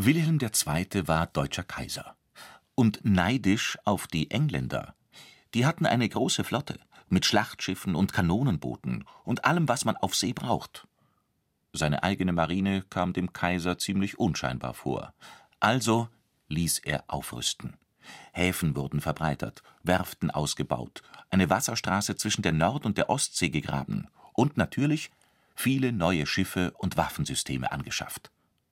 Wilhelm II. War deutscher Kaiser und neidisch auf die Engländer. Die hatten eine große Flotte mit Schlachtschiffen und Kanonenbooten und allem, was man auf See braucht. Seine eigene Marine kam dem Kaiser ziemlich unscheinbar vor. Also ließ er aufrüsten. Häfen wurden verbreitert, Werften ausgebaut, eine Wasserstraße zwischen der Nord- und der Ostsee gegraben und natürlich viele neue Schiffe und Waffensysteme angeschafft.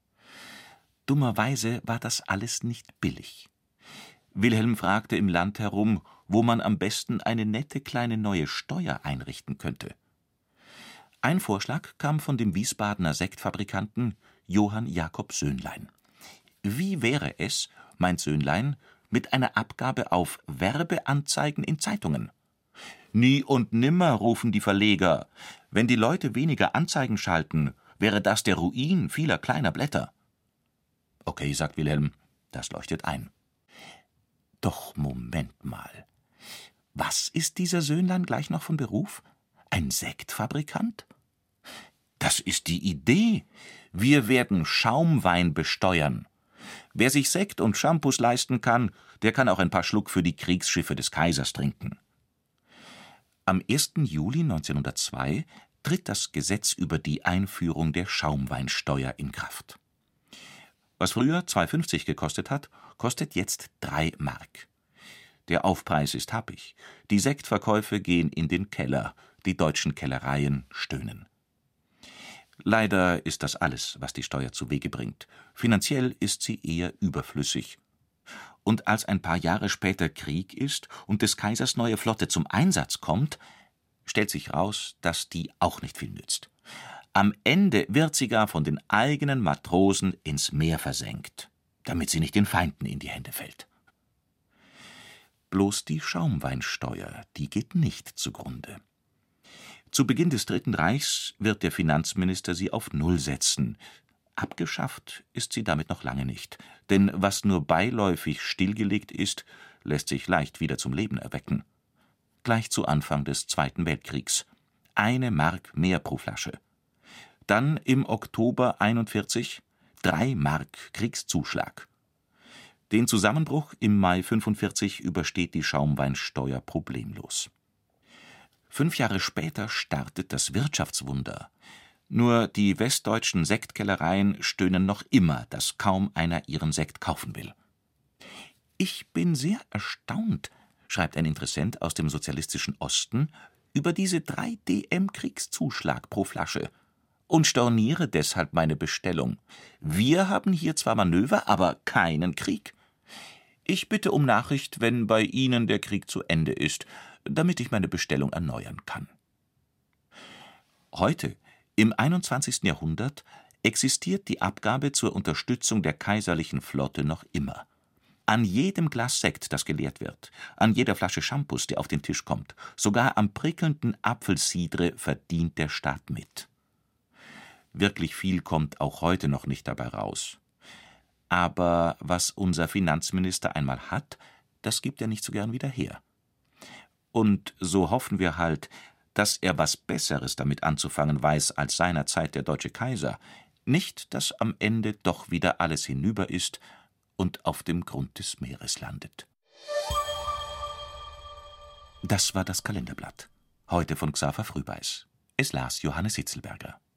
Dummerweise war das alles nicht billig. Wilhelm fragte im Land herum, wo man am besten eine nette kleine neue Steuer einrichten könnte. Ein Vorschlag kam von dem Wiesbadener Sektfabrikanten Johann Jakob Söhnlein. Wie wäre es, meint Söhnlein, mit einer Abgabe auf Werbeanzeigen in Zeitungen? Nie und nimmer, rufen die Verleger. Wenn die Leute weniger Anzeigen schalten, wäre das der Ruin vieler kleiner Blätter. Okay, sagt Wilhelm, das leuchtet ein. Doch Moment mal. Was ist dieser Söhnlein gleich noch von Beruf? Ein Sektfabrikant? Das ist die Idee. Wir werden Schaumwein besteuern. Wer sich Sekt und Shampoos leisten kann, der kann auch ein paar Schluck für die Kriegsschiffe des Kaisers trinken. Am 1. Juli 1902 tritt das Gesetz über die Einführung der Schaumweinsteuer in Kraft. Was früher 2,50 gekostet hat, kostet jetzt 3 Mark. Der Aufpreis ist happig. Die Sektverkäufe gehen in den Keller. Die deutschen Kellereien stöhnen. Leider ist das alles, was die Steuer zuwege bringt. Finanziell ist sie eher überflüssig. Und als ein paar Jahre später Krieg ist und des Kaisers neue Flotte zum Einsatz kommt, stellt sich raus, dass die auch nicht viel nützt. Am Ende wird sie gar von den eigenen Matrosen ins Meer versenkt, damit sie nicht den Feinden in die Hände fällt. Bloß die Schaumweinsteuer, die geht nicht zugrunde. Zu Beginn des Dritten Reichs wird der Finanzminister sie auf Null setzen. Abgeschafft ist sie damit noch lange nicht, denn was nur beiläufig stillgelegt ist, lässt sich leicht wieder zum Leben erwecken. Gleich zu Anfang des Zweiten Weltkriegs. 1 Mark mehr pro Flasche. Dann im Oktober 41 3 Mark Kriegszuschlag. Den Zusammenbruch im Mai 45 übersteht die Schaumweinsteuer problemlos. 5 Jahre später startet das Wirtschaftswunder. Nur die westdeutschen Sektkellereien stöhnen noch immer, dass kaum einer ihren Sekt kaufen will. Ich bin sehr erstaunt, schreibt ein Interessent aus dem sozialistischen Osten, über diese 3 DM Kriegszuschlag pro Flasche und storniere deshalb meine Bestellung. Wir haben hier zwar Manöver, aber keinen Krieg. Ich bitte um Nachricht, wenn bei Ihnen der Krieg zu Ende ist, damit ich meine Bestellung erneuern kann. Heute, im 21. Jahrhundert, existiert die Abgabe zur Unterstützung der kaiserlichen Flotte noch immer. An jedem Glas Sekt, das geleert wird, an jeder Flasche Shampoos, die auf den Tisch kommt, sogar am prickelnden Apfelcidre verdient der Staat mit. Wirklich viel kommt auch heute noch nicht dabei raus. Aber was unser Finanzminister einmal hat, das gibt er nicht so gern wieder her. Und so hoffen wir halt, dass er was Besseres damit anzufangen weiß als seinerzeit der deutsche Kaiser. Nicht, dass am Ende doch wieder alles hinüber ist und auf dem Grund des Meeres landet. Das war das Kalenderblatt. Heute von Xaver Frühbeiß. Es las Johannes Hitzelberger.